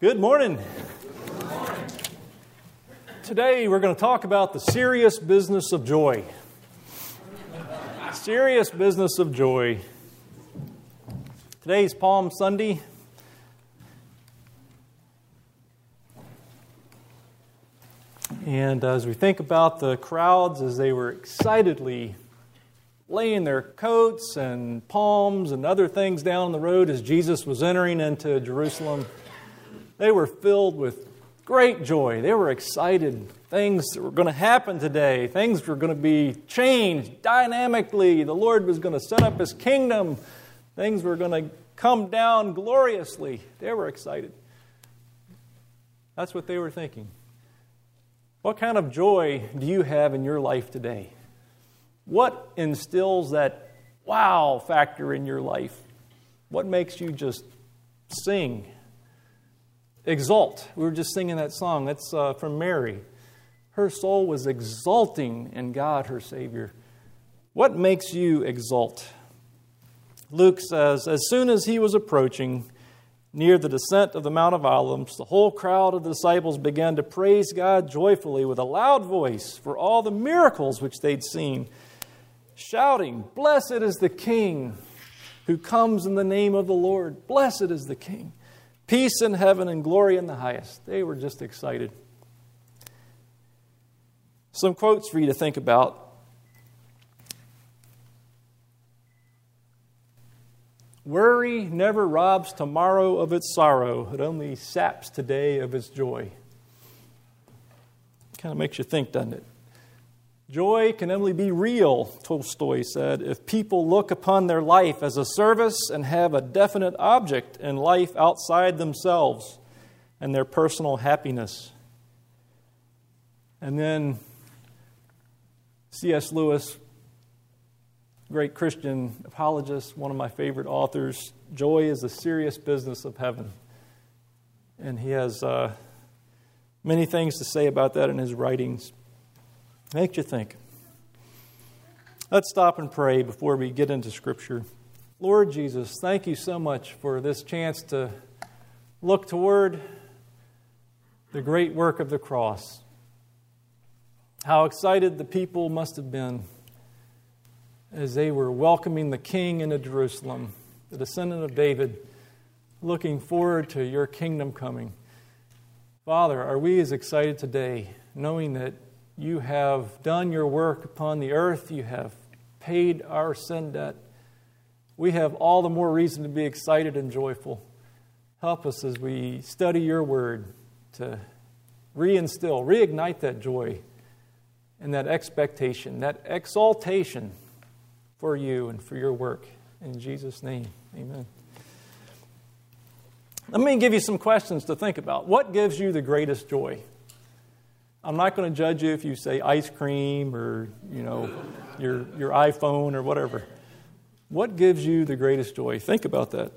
Good morning. Today we're going to talk about the serious business of joy. Serious business of joy. Today's Palm Sunday. And as we think about the crowds as they were excitedly laying their coats and palms and other things down the road as Jesus was entering into Jerusalem, they were filled with great joy. They were excited. Things that were going to happen today. Things were going to be changed dynamically. The Lord was going to set up His kingdom. Things were going to come down gloriously. They were excited. That's what they were thinking. What kind of joy do you have in your life today? What instills that wow factor in your life? What makes you just sing? Exult. We were just singing that song. That's from Mary. Her soul was exulting in God, her Savior. What makes you exult? Luke says, as soon as he was approaching near the descent of the Mount of Olives, the whole crowd of the disciples began to praise God joyfully with a loud voice for all the miracles which they'd seen, shouting, "Blessed is the King who comes in the name of the Lord. Blessed is the King. Peace in heaven and glory in the highest." They were just excited. Some quotes for you to think about. Worry never robs tomorrow of its sorrow. It only saps today of its joy. Kind of makes you think, doesn't it? Joy can only be real, Tolstoy said, if people look upon their life as a service and have a definite object in life outside themselves and their personal happiness. And then C.S. Lewis, great Christian apologist, one of my favorite authors, joy is the serious business of heaven. And he has many things to say about that in his writings. Makes you think. Let's stop and pray before we get into Scripture. Lord Jesus, thank you so much for this chance to look toward the great work of the cross. How excited the people must have been as they were welcoming the King into Jerusalem, the descendant of David, looking forward to your kingdom coming. Father, are we as excited today, knowing that you have done your work upon the earth, you have paid our sin debt. We have all the more reason to be excited and joyful. Help us as we study your word to reignite that joy and that expectation, that exaltation for you and for your work. In Jesus' name, amen. Let me give you some questions to think about. What gives you the greatest joy? I'm not going to judge you if you say ice cream or, your iPhone or whatever. What gives you the greatest joy? Think about that.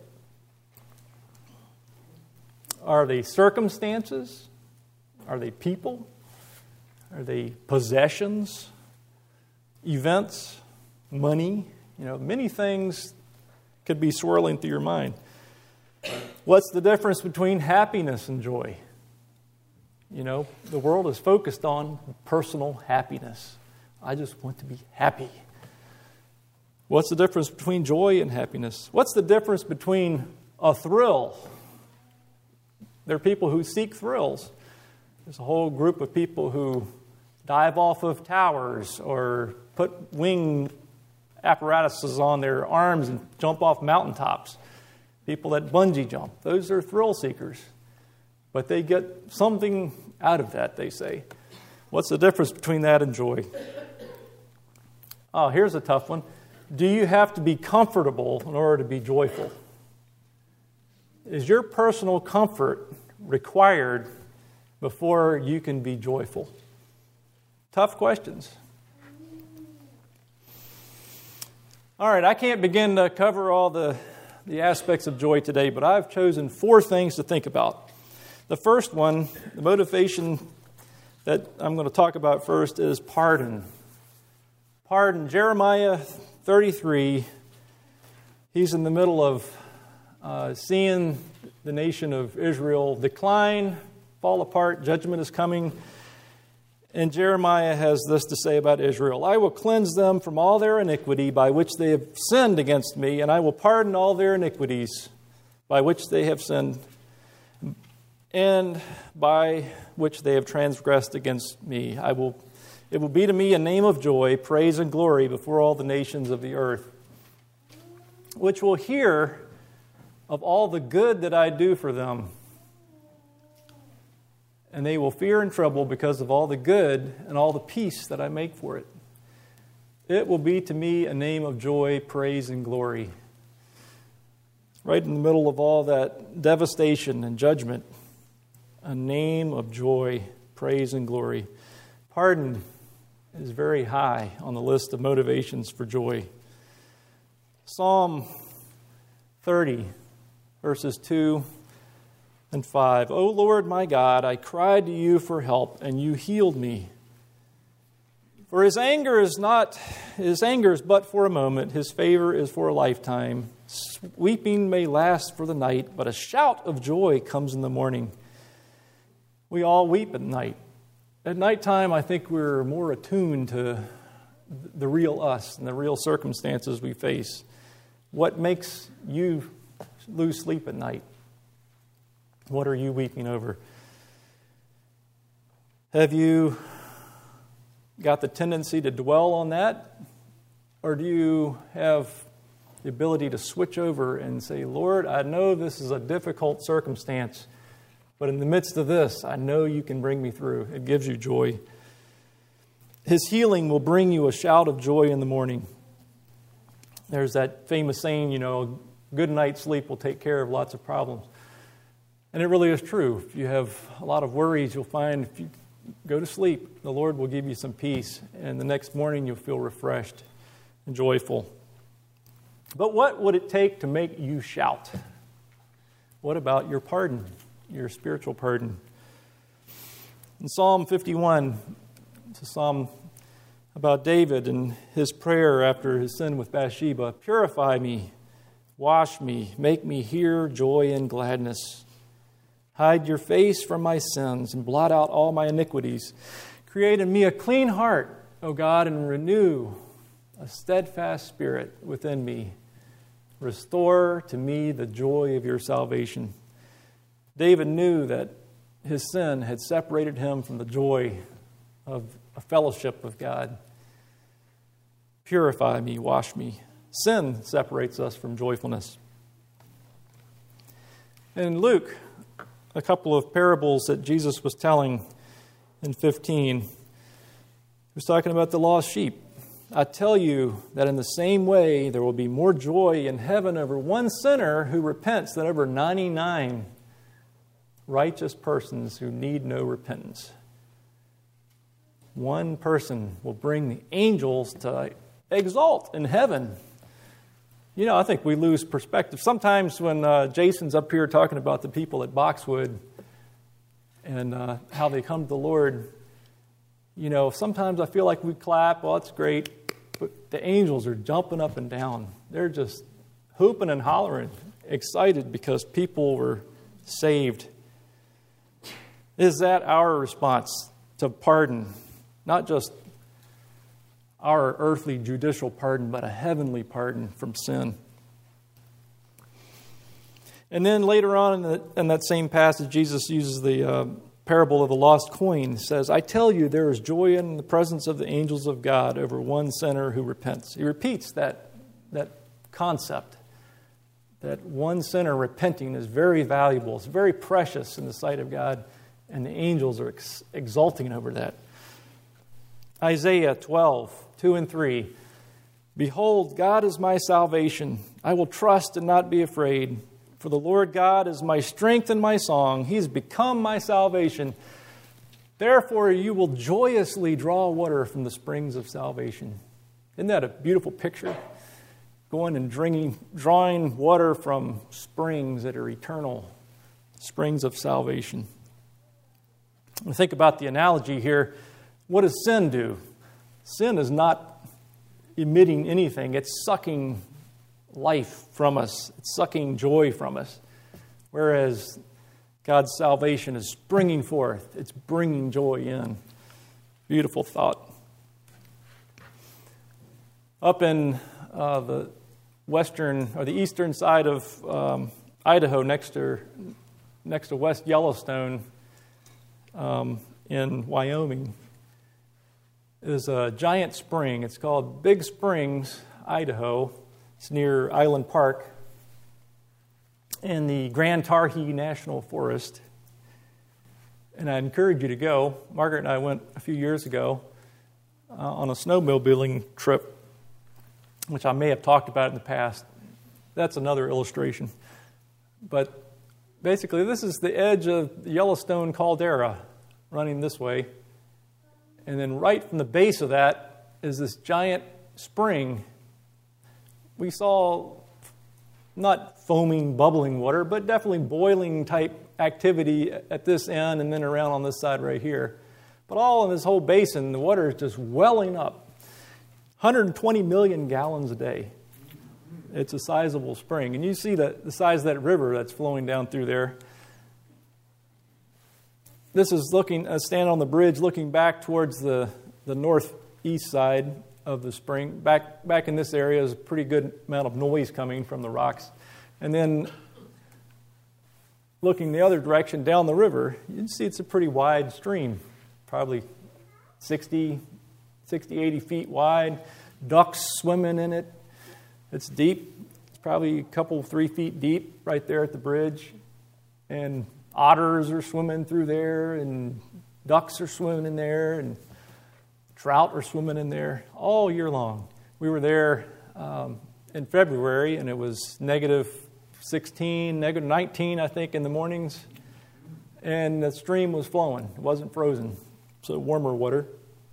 Are they circumstances? Are they people? Are they possessions? Events? Money? Many things could be swirling through your mind. What's the difference between happiness and joy? The world is focused on personal happiness. I just want to be happy. What's the difference between joy and happiness? What's the difference between a thrill? There are people who seek thrills. There's a whole group of people who dive off of towers or put wing apparatuses on their arms and jump off mountaintops. People that bungee jump. Those are thrill seekers. But they get something out of that, they say. What's the difference between that and joy? Oh, here's a tough one. Do you have to be comfortable in order to be joyful? Is your personal comfort required before you can be joyful? Tough questions. All right, I can't begin to cover all the aspects of joy today, but I've chosen 4 things to think about. The first one, the motivation that I'm going to talk about first is pardon. Pardon. Jeremiah 33, he's in the middle of seeing the nation of Israel decline, fall apart, judgment is coming. And Jeremiah has this to say about Israel: I will cleanse them from all their iniquity by which they have sinned against me, and I will pardon all their iniquities by which they have sinned, and by which they have transgressed against me. It will be to me a name of joy, praise, and glory before all the nations of the earth, which will hear of all the good that I do for them. And they will fear and tremble because of all the good and all the peace that I make for it. It will be to me a name of joy, praise, and glory. Right in the middle of all that devastation and judgment, a name of joy, praise, and glory. Pardon is very high on the list of motivations for joy. Psalm 30, verses 2 and 5. O Lord my God, I cried to you for help, and you healed me. For his anger is but for a moment, his favor is for a lifetime. Weeping may last for the night, but a shout of joy comes in the morning. We all weep at night. At nighttime, I think we're more attuned to the real us and the real circumstances we face. What makes you lose sleep at night? What are you weeping over? Have you got the tendency to dwell on that? Or do you have the ability to switch over and say, Lord, I know this is a difficult circumstance, but in the midst of this, I know you can bring me through. It gives you joy. His healing will bring you a shout of joy in the morning. There's that famous saying, a good night's sleep will take care of lots of problems. And it really is true. If you have a lot of worries, you'll find if you go to sleep, the Lord will give you some peace, and the next morning you'll feel refreshed and joyful. But what would it take to make you shout? What about your pardon, your spiritual pardon? In Psalm 51, it's a psalm about David and his prayer after his sin with Bathsheba. Purify me, wash me, make me hear joy and gladness. Hide your face from my sins and blot out all my iniquities. Create in me a clean heart, O God, and renew a steadfast spirit within me. Restore to me the joy of your salvation. David knew that his sin had separated him from the joy of a fellowship with God. Purify me, wash me. Sin separates us from joyfulness. In Luke, a couple of parables that Jesus was telling in 15. He was talking about the lost sheep. I tell you that in the same way there will be more joy in heaven over one sinner who repents than over 99 righteous persons who need no repentance. One person will bring the angels to exalt in heaven. I think we lose perspective. Sometimes when Jason's up here talking about the people at Boxwood and how they come to the Lord, sometimes I feel like we clap, well, it's great, but the angels are jumping up and down. They're just hooping and hollering, excited because people were saved. Is that our response to pardon? Not just our earthly judicial pardon, but a heavenly pardon from sin. And then later on in that same passage, Jesus uses the parable of the lost coin. He says, I tell you, there is joy in the presence of the angels of God over one sinner who repents. He repeats that concept, that one sinner repenting is very valuable. It's very precious in the sight of God, and the angels are exulting over that. Isaiah 12, 2 and 3. Behold, God is my salvation. I will trust and not be afraid. For the Lord God is my strength and my song. He has become my salvation. Therefore you will joyously draw water from the springs of salvation. Isn't that a beautiful picture? Going and drawing water from springs that are eternal, springs of salvation. I think about the analogy here. What does sin do? Sin is not emitting anything. It's sucking life from us. It's sucking joy from us. whereas God's salvation is springing forth. It's bringing joy in. Beautiful thought. Up in the western or the eastern side of Idaho, next to West Yellowstone, in Wyoming, is a giant spring. It's called Big Springs, Idaho. It's near Island Park in the Grand Targhee National Forest. And I encourage you to go. Margaret and I went a few years ago on a snowmobiling trip, which I may have talked about in the past. That's another illustration. But basically, this is the edge of the Yellowstone caldera running this way. And then right from the base of that is this giant spring. We saw not foaming, bubbling water, but definitely boiling type activity at this end and then around on this side right here. But all in this whole basin, the water is just welling up. 120 million gallons a day. It's a sizable spring. And you see the size of that river that's flowing down through there. This is standing on the bridge looking back towards the northeast side of the spring. Back in this area is a pretty good amount of noise coming from the rocks. And then looking the other direction down the river, you can see it's a pretty wide stream, probably 60, 80 feet wide. Ducks swimming in it. It's deep. It's probably a couple, 3 feet deep right there at the bridge. And otters are swimming through there, and ducks are swimming in there, and trout are swimming in there all year long. We were there in February, and it was negative 16, negative 19, I think, in the mornings. And the stream was flowing. It wasn't frozen. So warmer water.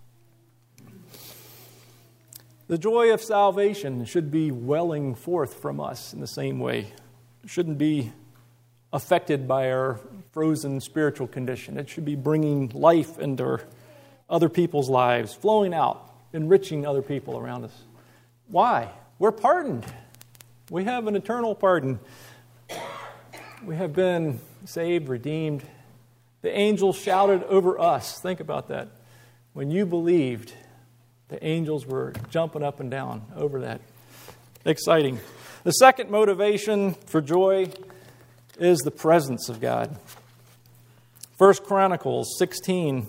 The joy of salvation should be welling forth from us in the same way. It shouldn't be affected by our frozen spiritual condition. It should be bringing life into other people's lives, flowing out, enriching other people around us. Why? We're pardoned. We have an eternal pardon. We have been saved, redeemed. The angels shouted over us. Think about that. When you believed, the angels were jumping up and down over that. Exciting. The second motivation for joy is the presence of God. 1 Chronicles 16.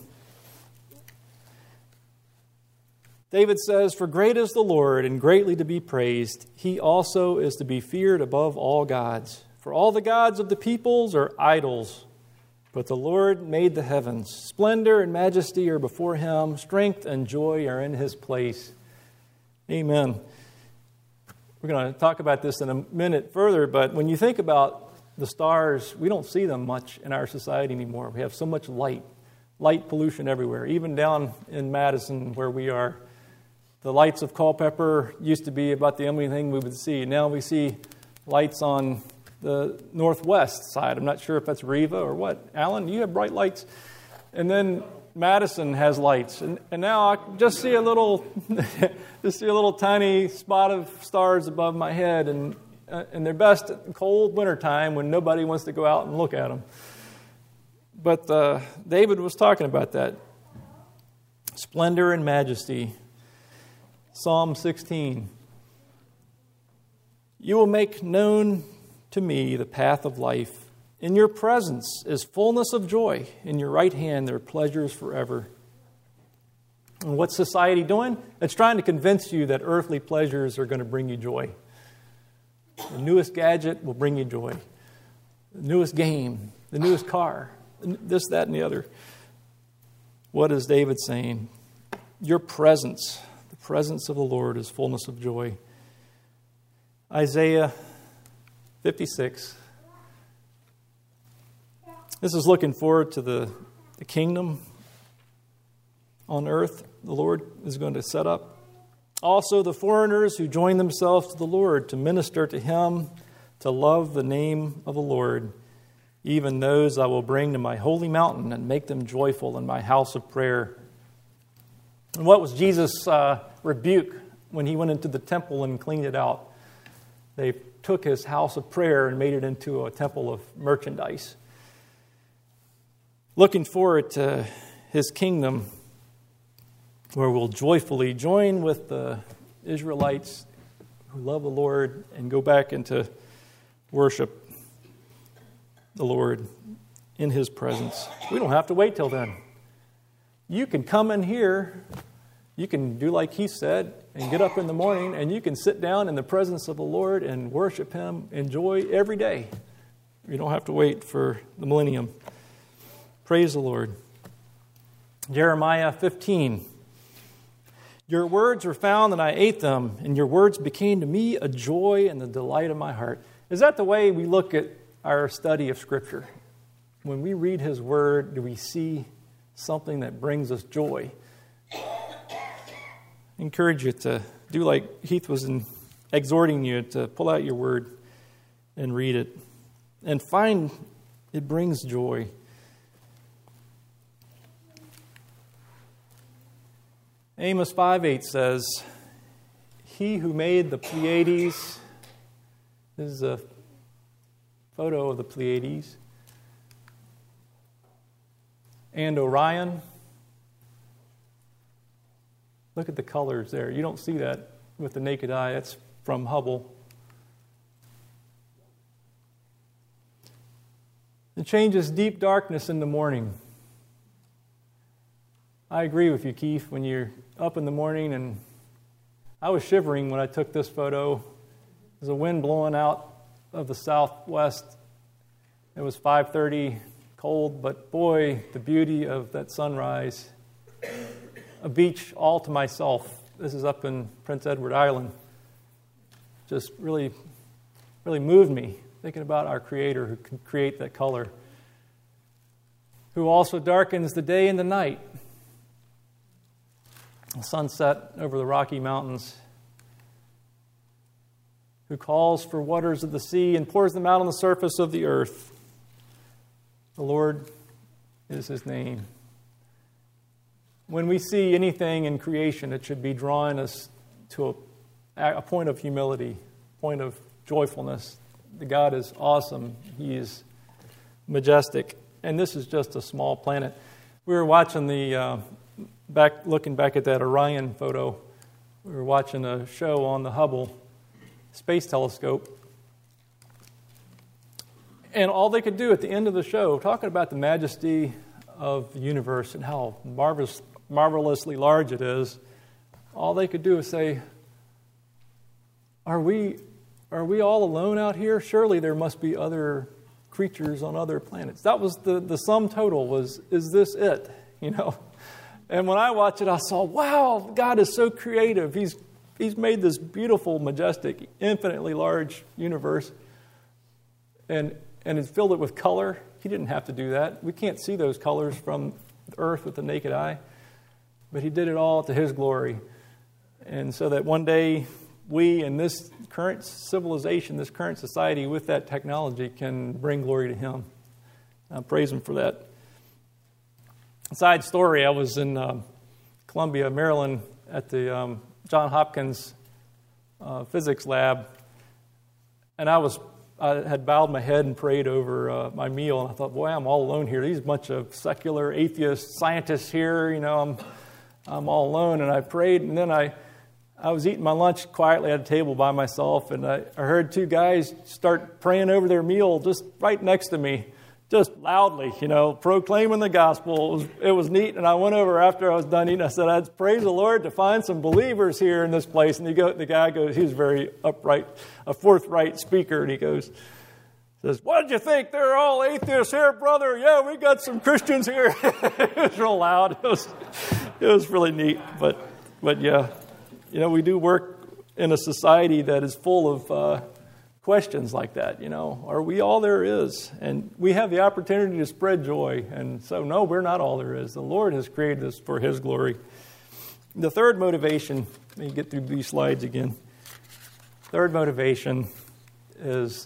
David says, "For great is the Lord, and greatly to be praised. He also is to be feared above all gods. For all the gods of the peoples are idols. But the Lord made the heavens. Splendor and majesty are before him. Strength and joy are in his place." Amen. We're going to talk about this in a minute further, but when you think about the stars, we don't see them much in our society anymore. We have so much light pollution everywhere. Even down in Madison where we are, the lights of Culpeper used to be about the only thing we would see. Now we see lights on the northwest side. I'm not sure if that's Riva or what. Alan, you have bright lights. And then Madison has lights. And now I just see a little tiny spot of stars above my head, and they're best at cold wintertime when nobody wants to go out and look at them. But David was talking about that. Splendor and majesty. Psalm 16. "You will make known to me the path of life. In your presence is fullness of joy. In your right hand there are pleasures forever." And what's society doing? It's trying to convince you that earthly pleasures are going to bring you joy. The newest gadget will bring you joy. The newest game, the newest car, this, that, and the other. What is David saying? Your presence, the presence of the Lord is fullness of joy. Isaiah 56. This is looking forward to the kingdom on earth the Lord is going to set up. "Also the foreigners who join themselves to the Lord to minister to him, to love the name of the Lord, even those I will bring to my holy mountain and make them joyful in my house of prayer." And what was Jesus' rebuke when he went into the temple and cleaned it out? They took his house of prayer and made it into a temple of merchandise. Looking forward to his kingdom, where we'll joyfully join with the Israelites who love the Lord and go back into worship the Lord in his presence. We don't have to wait till then. You can come in here, you can do like he said, and get up in the morning, and you can sit down in the presence of the Lord and worship him, enjoy every day. You don't have to wait for the millennium. Praise the Lord. Jeremiah 15. Your words were found, and I ate them, and your words became to me a joy and the delight of my heart. Is that the way we look at our study of Scripture? When we read his word, do we see something that brings us joy? I encourage you to do like Heath was exhorting you to pull out your word and read it and find it brings joy. Amos 5:8 says, he who made the Pleiades, this is a photo of the Pleiades, and Orion. Look at the colors there. You don't see that with the naked eye. That's from Hubble. It changes deep darkness into morning. I agree with you, Keith, when you're up in the morning, and I was shivering when I took this photo. There's a wind blowing out of the southwest. It was 5:30, cold, but boy, the beauty of that sunrise. A beach all to myself. This is up in Prince Edward Island. Just really, really moved me, thinking about our Creator who can create that color, who also darkens the day and the night. The sunset over the Rocky Mountains, who calls for waters of the sea and pours them out on the surface of the earth. The Lord is his name. When we see anything in creation, it should be drawing us to a point of humility, a point of joyfulness. The God is awesome. He is majestic. And this is just a small planet. We were watching looking back at that Orion photo. We were watching a show on the Hubble Space Telescope. And all they could do at the end of the show, talking about the majesty of the universe and how marvelously large it is, all they could do is say, are we all alone out here? Surely there must be other creatures on other planets. That was the sum total was, is this it? You know? And when I watched it, I saw, wow, God is so creative. He's made this beautiful, majestic, infinitely large universe and has filled it with color. He didn't have to do that. We can't see those colors from Earth with the naked eye. But he did it all to his glory. And so that one day we in this current civilization, this current society with that technology can bring glory to him. I praise him for that. Side story, I was in Columbia, Maryland at the Johns Hopkins physics lab, and I had bowed my head and prayed over my meal, and I thought, boy, I'm all alone here. These bunch of secular atheist scientists here, you know, I'm all alone. And I prayed, and then I was eating my lunch quietly at a table by myself, and I heard two guys start praying over their meal just right next to me, just loudly, you know, proclaiming the gospel. It was neat, and I went over after I was done eating. I said, I'd praise the Lord to find some believers here in this place. And the guy goes, he's very upright, a forthright speaker, and he says, what did you think? They're all atheists here, brother? Yeah, we got some Christians here. It was real loud. It was really neat. But yeah, you know, we do work in a society that is full of questions like that, you know. Are we all there is? And we have the opportunity to spread joy. And so, no, we're not all there is. The Lord has created us for his glory. The third motivation, let me get through these slides again. Third motivation is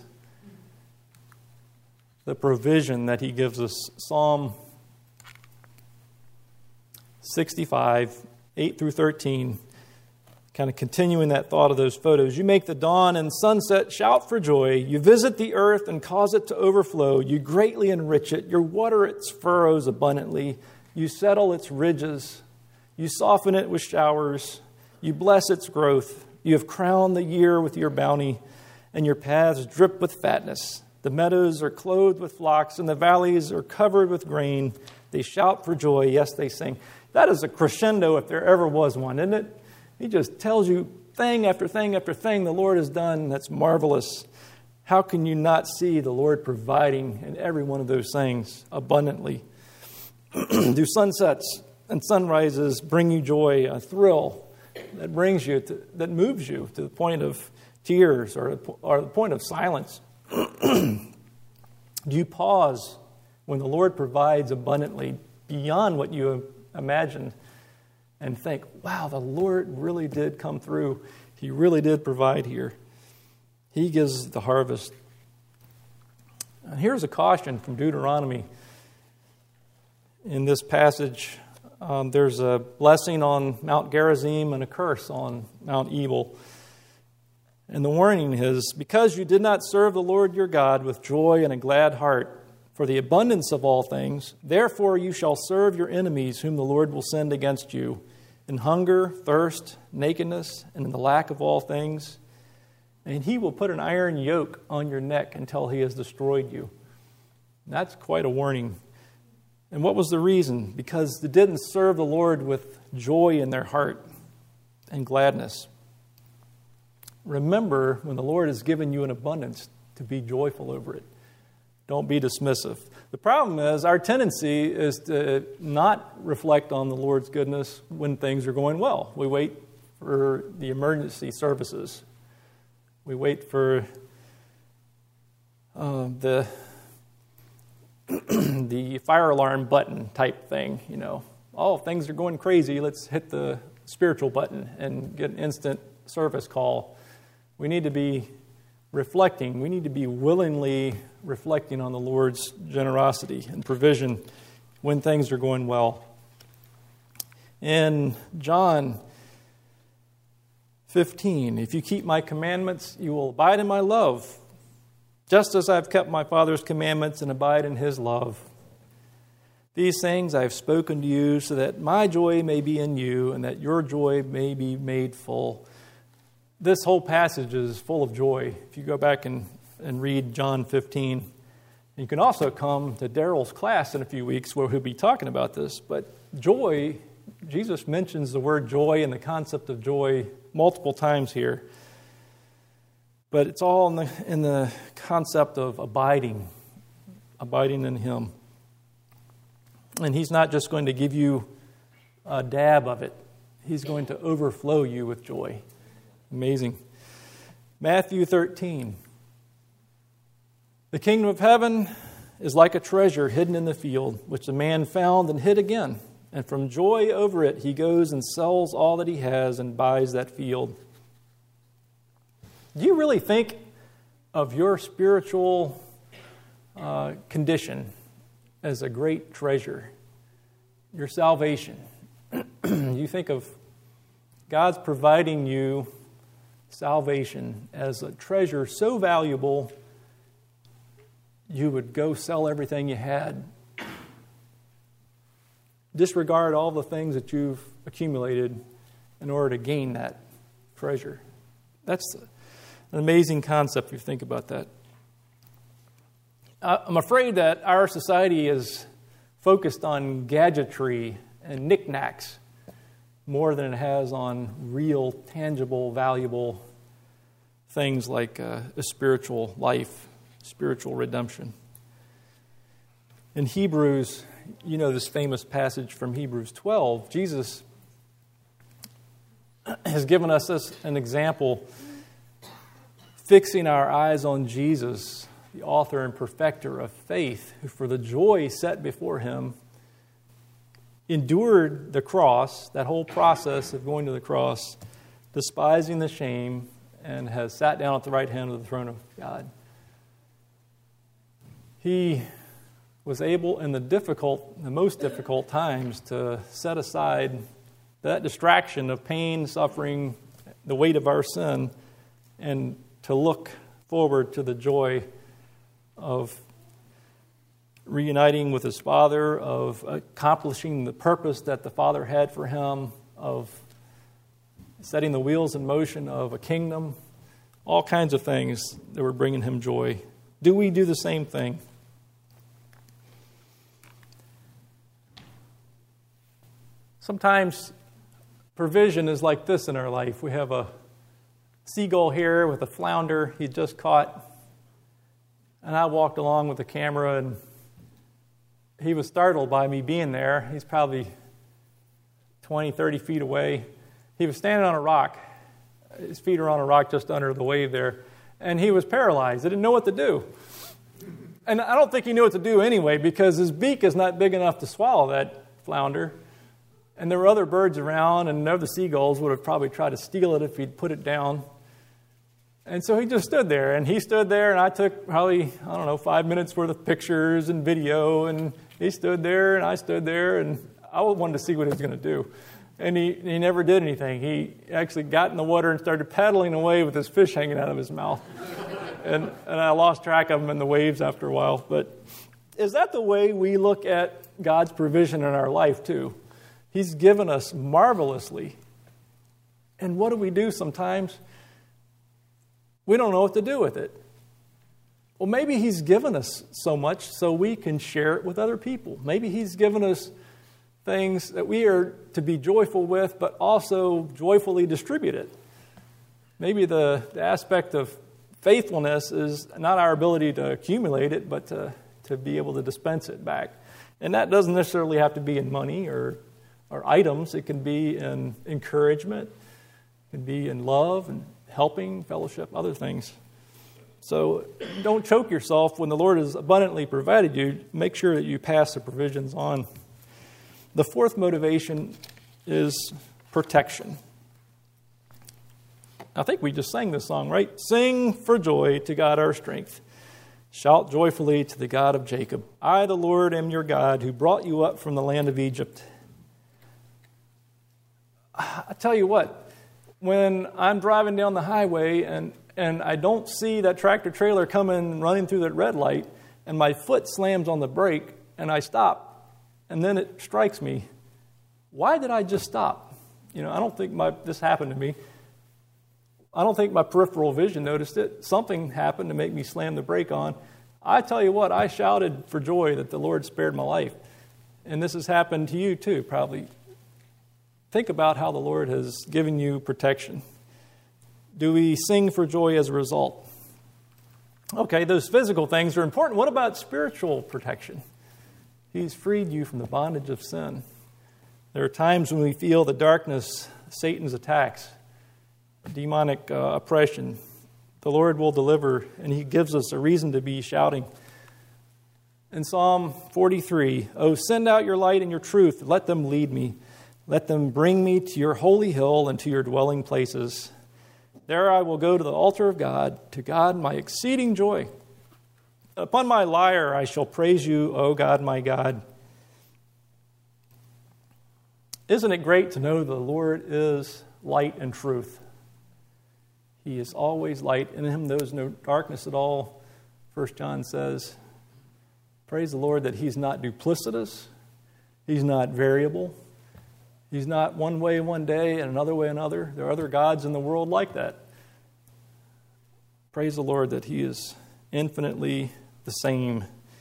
the provision that he gives us. Psalm 65, 8 through 13. kind of continuing that thought of those photos. You make the dawn and sunset shout for joy. You visit the earth and cause it to overflow. You greatly enrich it. You water its furrows abundantly. You settle its ridges. You soften it with showers. You bless its growth. You have crowned the year with your bounty, and your paths drip with fatness. The meadows are clothed with flocks, and the valleys are covered with grain. They shout for joy. Yes, they sing. That is a crescendo if there ever was one, isn't it? He just tells you thing after thing after thing the Lord has done. That's marvelous. How can you not see the Lord providing in every one of those things abundantly? Do sunsets and sunrises bring you joy, a thrill that brings you, that moves you to the point of tears or the point of silence? Do you pause when the Lord provides abundantly beyond what you imagined and think, wow, the Lord really did come through. He really did provide here. He gives the harvest. And here's a caution from Deuteronomy. In this passage, there's a blessing on Mount Gerizim and a curse on Mount Ebal. And the warning is, because you did not serve the Lord your God with joy and a glad heart, for the abundance of all things, therefore you shall serve your enemies whom the Lord will send against you, in hunger, thirst, nakedness, and in the lack of all things. And he will put an iron yoke on your neck until he has destroyed you. That's quite a warning. And what was the reason? Because they didn't serve the Lord with joy in their heart and gladness. Remember, when the Lord has given you an abundance, to be joyful over it. Don't be dismissive. The problem is our tendency is to not reflect on the Lord's goodness when things are going well. We wait for the emergency services. We wait for the fire alarm button type thing. You know, oh, things are going crazy. Let's hit the spiritual button and get an instant service call. We need to be reflecting. We need to be willingly reflecting on the Lord's generosity and provision when things are going well. In John 15, if you keep my commandments, you will abide in my love, just as I've kept my Father's commandments and abide in his love. These things I have spoken to you so that my joy may be in you and that your joy may be made full. This whole passage is full of joy. If you go back and read John 15, you can also come to Daryl's class in a few weeks where he'll be talking about this. But joy, Jesus mentions the word joy and the concept of joy multiple times here. But it's all in the concept of abiding in him. And he's not just going to give you a dab of it. He's going to overflow you with joy. Amazing. Matthew 13. The kingdom of heaven is like a treasure hidden in the field, which a man found and hid again. And from joy over it, he goes and sells all that he has and buys that field. Do you really think of your spiritual condition as a great treasure? Your salvation. You think of God's providing you salvation as a treasure so valuable you would go sell everything you had, disregard all the things that you've accumulated in order to gain that treasure. That's an amazing concept if you think about that. I'm afraid that our society is focused on gadgetry and knickknacks more than it has on real, tangible, valuable things like a spiritual life, spiritual redemption. In Hebrews, you know this famous passage from Hebrews 12, Jesus has given us an example, fixing our eyes on Jesus, the author and perfecter of faith, who for the joy set before him endured the cross, that whole process of going to the cross, despising the shame, and has sat down at the right hand of the throne of God. He was able in the most difficult times to set aside that distraction of pain, suffering, the weight of our sin and to look forward to the joy of reuniting with his Father, of accomplishing the purpose that the Father had for him, of setting the wheels in motion of a kingdom, all kinds of things that were bringing him joy. Do we do the same thing? Sometimes provision is like this in our life. We have a seagull here with a flounder he just caught. And I walked along with the camera, and he was startled by me being there. He's probably 20, 30 feet away. He was standing on a rock. His feet are on a rock just under the wave there. And he was paralyzed. He didn't know what to do. And I don't think he knew what to do anyway, because his beak is not big enough to swallow that flounder. And there were other birds around, and other seagulls would have probably tried to steal it if he'd put it down. And so he just stood there, and he stood there, and I took probably, 5 minutes worth of pictures and video, and he stood there, and I stood there, and I wanted to see what he was going to do. And he never did anything. He actually got in the water and started paddling away with his fish hanging out of his mouth. And I lost track of him in the waves after a while. But is that the way we look at God's provision in our life too? He's given us marvelously. And what do we do sometimes? We don't know what to do with it. Well, maybe he's given us so much so we can share it with other people. Maybe he's given us things that we are to be joyful with, but also joyfully distribute it. Maybe the aspect of faithfulness is not our ability to accumulate it, but to be able to dispense it back. And that doesn't necessarily have to be in money or items. It can be in encouragement. It can be in love and helping, fellowship, other things. So don't choke yourself when the Lord has abundantly provided you. Make sure that you pass the provisions on. The fourth motivation is protection. I think we just sang this song, right? Sing for joy to God our strength. Shout joyfully to the God of Jacob. I, the Lord, am your God, who brought you up from the land of Egypt. I tell you what, when I'm driving down the highway and I don't see that tractor trailer coming running through that red light, and my foot slams on the brake and I stop, and then it strikes me, why did I just stop? I don't think this happened to me. I don't think my peripheral vision noticed it. Something happened to make me slam the brake on. I tell you what, I shouted for joy that the Lord spared my life. And this has happened to you too, probably. Think about how the Lord has given you protection. Do we sing for joy as a result? Okay, those physical things are important. What about spiritual protection? He's freed you from the bondage of sin. There are times when we feel the darkness, Satan's attacks, demonic oppression. The Lord will deliver, and he gives us a reason to be shouting. In Psalm 43, "Oh, send out your light and your truth. Let them lead me. Let them bring me to your holy hill and to your dwelling places. There I will go to the altar of God, to God my exceeding joy. Upon my lyre I shall praise you, O God, my God." Isn't it great to know the Lord is light and truth? He is always light. In him there is no darkness at all. 1 John says, praise the Lord that he's not duplicitous. He's not variable. He's not one way one day and another way another. There are other gods in the world like that. Praise the Lord that he is infinitely the same.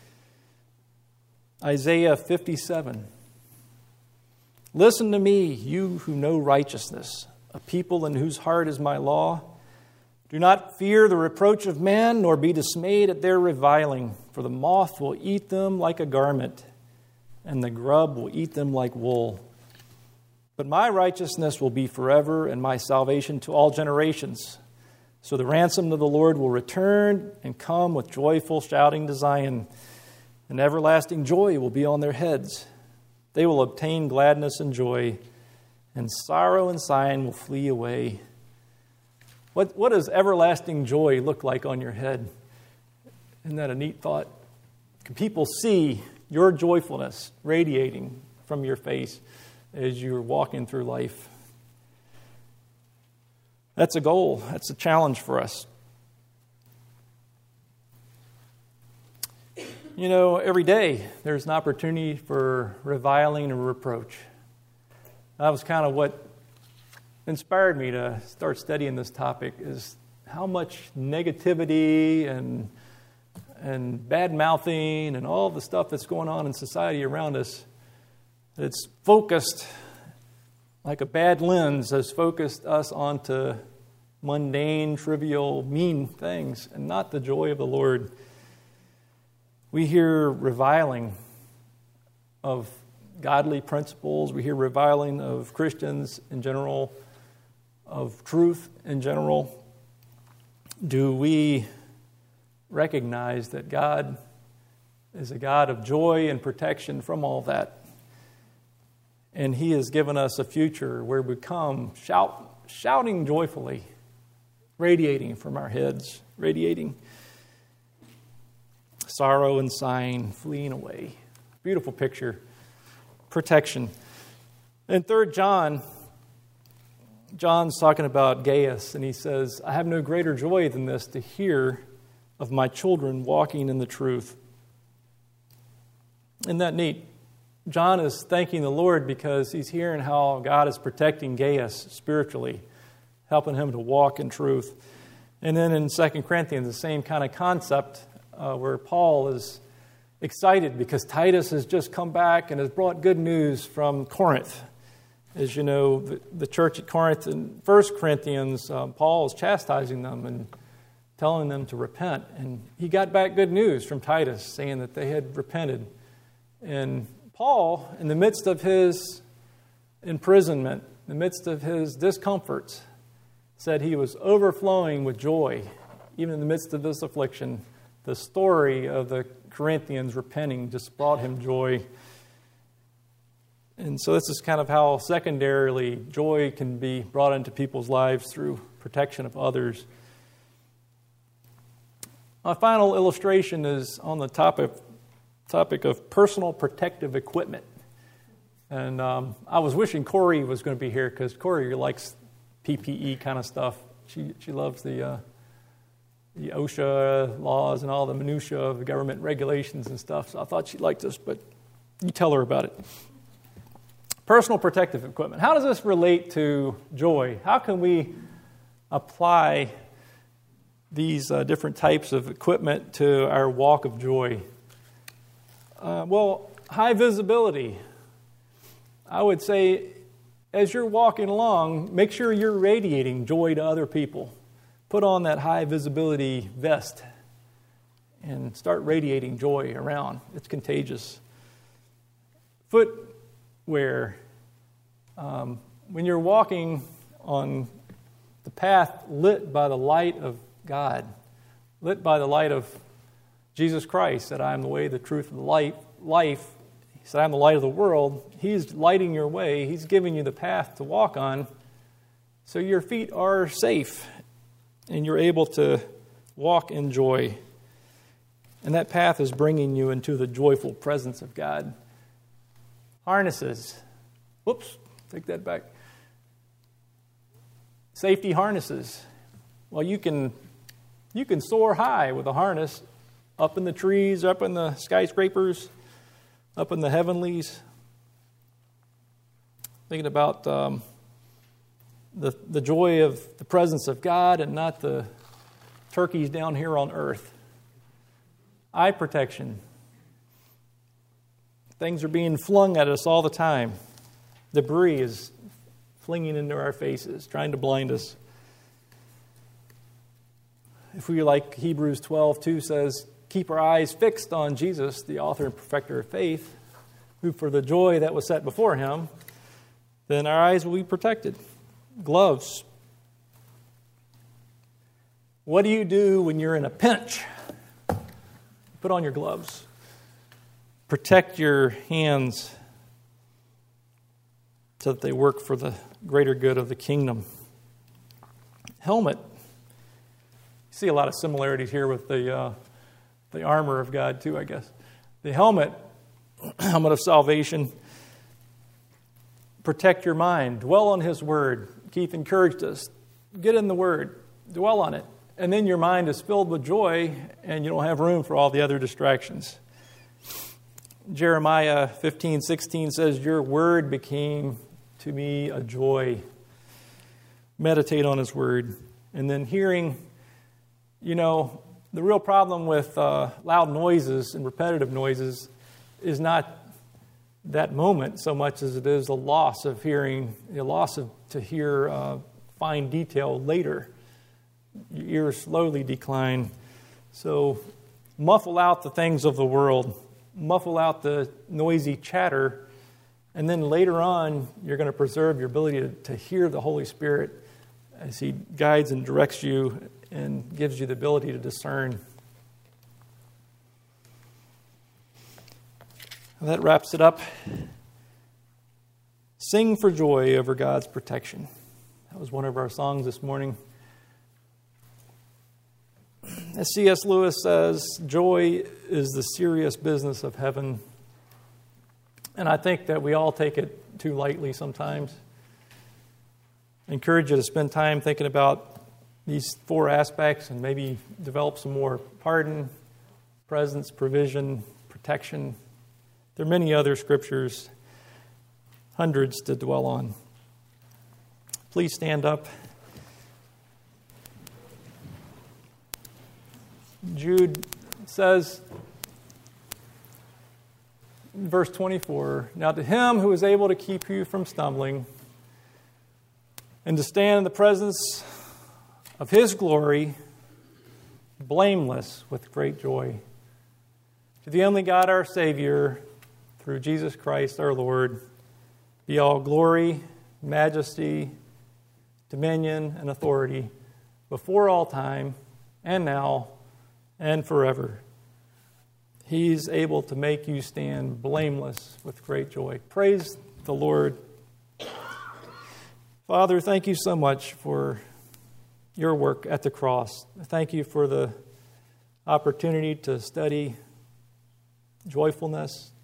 Isaiah 57. Listen to me, you who know righteousness, a people in whose heart is my law. Do not fear the reproach of man, nor be dismayed at their reviling, for the moth will eat them like a garment, and the grub will eat them like wool. But my righteousness will be forever, and my salvation to all generations. So the ransom of the Lord will return and come with joyful shouting to Zion, and everlasting joy will be on their heads. They will obtain gladness and joy, and sorrow and sighing will flee away. What does everlasting joy look like on your head? Isn't that a neat thought? Can people see your joyfulness radiating from your face as you're walking through life? That's a goal. That's a challenge for us. You know, every day there's an opportunity for reviling and reproach. That was kind of what inspired me to start studying this topic, is how much negativity and bad-mouthing and all the stuff that's going on in society around us, it's focused like a bad lens, has focused us onto mundane, trivial, mean things and not the joy of the Lord. We hear reviling of godly principles. We hear reviling of Christians in general, of truth in general. Do we recognize that God is a God of joy and protection from all that? And He has given us a future where we come shouting joyfully, radiating from our heads, radiating. Sorrow and sighing, fleeing away. Beautiful picture. Protection. In 3 John, John's talking about Gaius, and he says, I have no greater joy than this, to hear of my children walking in the truth. Isn't that neat? John is thanking the Lord because he's hearing how God is protecting Gaius spiritually, helping him to walk in truth. And then in 2 Corinthians, the same kind of concept, where Paul is excited because Titus has just come back and has brought good news from Corinth. As you know, the church at Corinth, in 1 Corinthians, Paul is chastising them and telling them to repent. And he got back good news from Titus, saying that they had repented. And Paul, in the midst of his imprisonment, in the midst of his discomforts, said he was overflowing with joy, even in the midst of this affliction. The story of the Corinthians repenting just brought him joy. And so this is kind of how secondarily joy can be brought into people's lives through protection of others. My final illustration is on the topic of personal protective equipment. And I was wishing Corey was going to be here because Corey likes PPE kind of stuff. She loves the OSHA laws and all the minutiae of the government regulations and stuff. So I thought she'd like this, but you tell her about it. Personal protective equipment. How does this relate to joy? How can we apply these different types of equipment to our walk of joy? Well, high visibility. I would say as you're walking along, make sure you're radiating joy to other people. Put on that high visibility vest and start radiating joy around. It's contagious. Footwear. When you're walking on the path lit by the light of God, lit by the light of Jesus Christ, that I am the way, the truth, and the life. He said, I am the light of the world. He's lighting your way. He's giving you the path to walk on, so your feet are safe and you're able to walk in joy. And that path is bringing you into the joyful presence of God. Harnesses. Whoops, take that back. Safety harnesses. Well, you can soar high with a harness, up in the trees, up in the skyscrapers, up in the heavenlies. Thinking about the joy of the presence of God and not the turkeys down here on earth. Eye protection. Things are being flung at us all the time. Debris is flinging into our faces, trying to blind us. If we, like Hebrews 12:2 says, keep our eyes fixed on Jesus, the author and perfecter of faith, who for the joy that was set before him, then our eyes will be protected. Gloves. What do you do when you're in a pinch? Put on your gloves. Protect your hands so that they work for the greater good of the kingdom. Helmet. You see a lot of similarities here with the armor of God too, I guess. The helmet of salvation. Protect your mind. Dwell on His Word. Keith encouraged us. get in the Word, dwell on it, and then your mind is filled with joy and you don't have room for all the other distractions. Jeremiah 15:16 says, "Your word became to me a joy." Meditate on His Word. And then hearing, the real problem with loud noises and repetitive noises is not that moment so much as it is the loss of hearing, the loss of to hear fine detail later. Your ears slowly decline. So muffle out the things of the world. Muffle out the noisy chatter. And then later on, you're going to preserve your ability to hear the Holy Spirit as He guides and directs you and gives you the ability to discern. And that wraps it up. Sing for joy over God's protection. That was one of our songs this morning. As C.S. Lewis says, joy is the serious business of heaven. And I think that we all take it too lightly sometimes. I encourage you to spend time thinking about these 4 aspects and maybe develop some more: pardon, presence, provision, protection. There are many other scriptures, hundreds to dwell on. Please stand up. Jude says, in verse 24, "Now to Him who is able to keep you from stumbling and to stand in the presence of His glory, blameless with great joy, to the only God our Savior, through Jesus Christ our Lord, be all glory, majesty, dominion, and authority before all time and now and forever." He's able to make you stand blameless with great joy. Praise the Lord. Father, thank you so much for your work at the cross. Thank you for the opportunity to study joyfulness.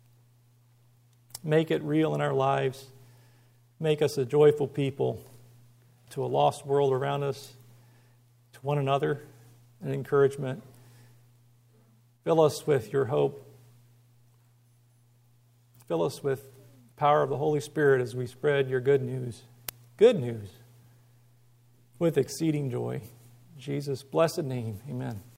Make it real in our lives. Make us a joyful people to a lost world around us, to one another, and encouragement. Fill us with your hope. Fill us with the power of the Holy Spirit as we spread your good news, with exceeding joy. In Jesus' blessed name, amen.